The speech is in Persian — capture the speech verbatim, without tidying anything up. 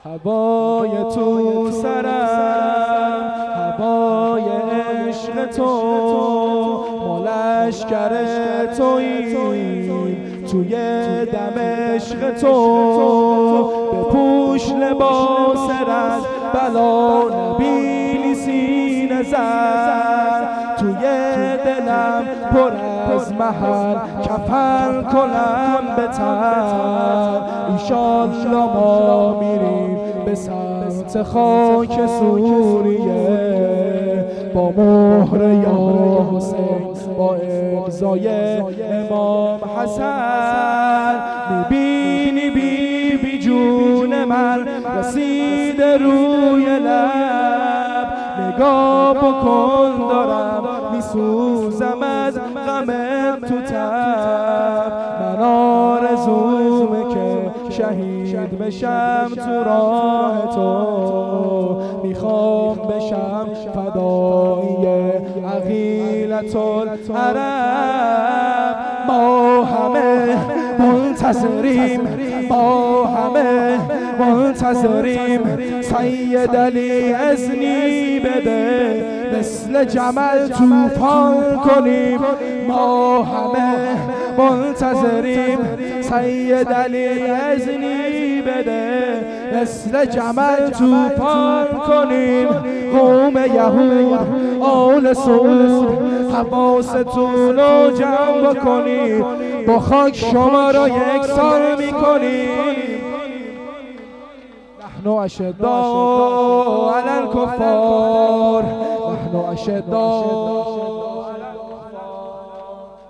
هوای تو سرم، هوای عشق تو، ما لشکر توییم توی دمشق تو. بپوش لباس رز، بلا نبینی سینه زد، توی دلم پر از محل کفن کنم به تن. ایشالله ما میریم به سمت خاک سوریه، با مهر یا حسین، با امضای امام حسن. میبینی بی بی جون من رسیده روی لب، نگاه بکن دارم میسوزم از غم تو تب. من آرزومه که شهید بشم تو راه تو، میخوام بشم فدایی عقیلة العرب. ما همه منتظریم، ما همه منتظریم سید علی اذنی بده، مثل جمل طوفان کنیم. ما همه منتظریم سید علی اذنی بده، مثل جمل طوفان کنیم. قوم یهود آل سعود حواستون رو جمع بکنید، با خاک شما را یکسان میکنیم. نحن اشداء علی الکفار، نحن اشداء